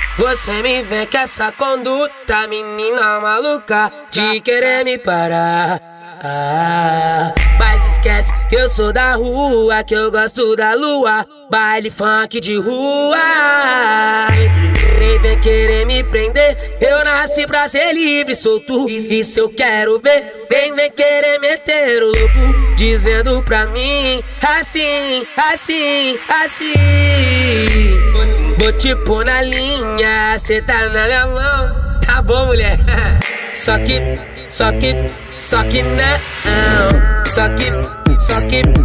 Você me vê com essa conduta, menina maluca, de querer me parar. Mas esquece que eu sou da rua, que eu gosto da lua, baile funk de rua. Nem vem querer me prender, eu nasci pra ser livre, solto. E se eu quero ver, vem querer meter o louco, dizendo pra mim assim, assim, assim. Vou te pôr na linha, cê tá na minha mão. Tá bom, mulher? Só que não. Só que não. Só que não. Só que não. Só que não.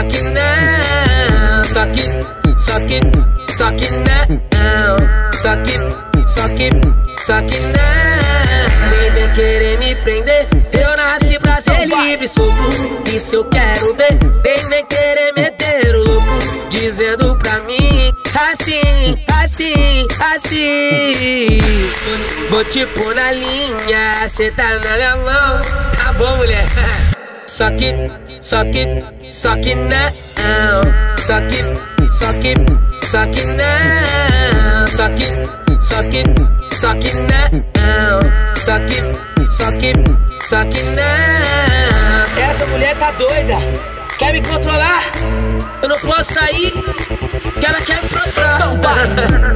Só que não. Nem vem querer me prender, eu nasci pra ser livre, solto. E se eu quero ver, vem querer meter o louco, dizendo pra mim assim, assim, assim. Vou te pôr na linha, cê tá na minha mão. Tá bom, mulher? Só que não. Só que não. Só que não. Só que não. Só que não. Só que não. Só que não. Só que não. Essa mulher tá doida, quer me controlar. Eu não posso sair, que ela quer me controlar. Então vai.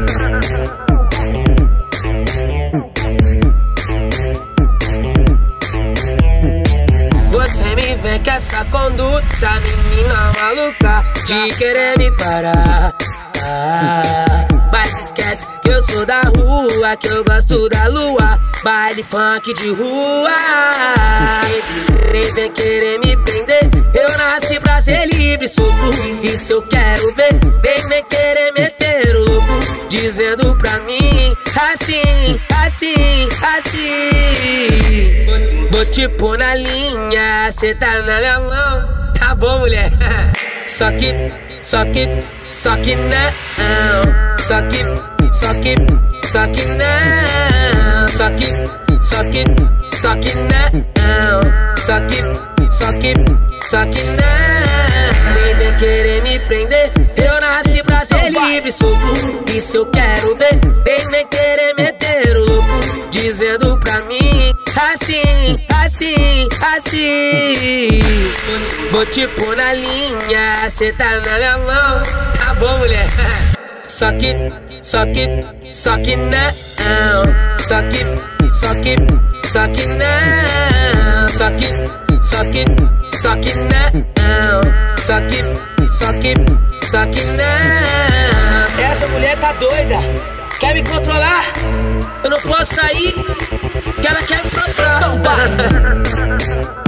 Você me vê com essa conduta, menina maluca, de querer me parar. Mas esquece que eu sou da rua, que eu gosto da lua, baile funk de rua. Nem vem querer me prender, eu nasci pra ser livre, solto. E se eu quero ver, vem querer meter o louco, dizendo pra mim assim, assim, assim. Vou te pôr na linha, cê tá na minha mão. Tá bom, mulher? Só que não. Só que não. Só que não. Só que não. Só que não. Só que não. Só que não. Nem vem querer me prender, eu nasci pra ser livre, solto. E se eu quero ver, vem querer meter o louco, dizendo pra mim assim, assim, assim. Vou te pôr na linha, cê tá na minha mão. Tá bom, mulher? Só que não. Só que não. Só que não. Só que não. Só que não. Só que não. Essa mulher tá doida, quer me controlar. Eu não posso sair, que ela quer me controlar. Então vai.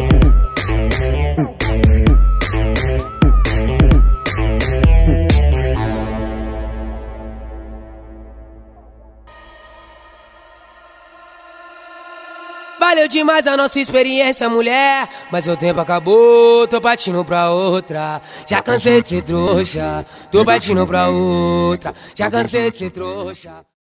Valeu demais a nossa experiência, mulher, mas o tempo acabou, tô partindo pra outra. Já cansei de ser trouxa, tô partindo pra outra. Já cansei de ser trouxa.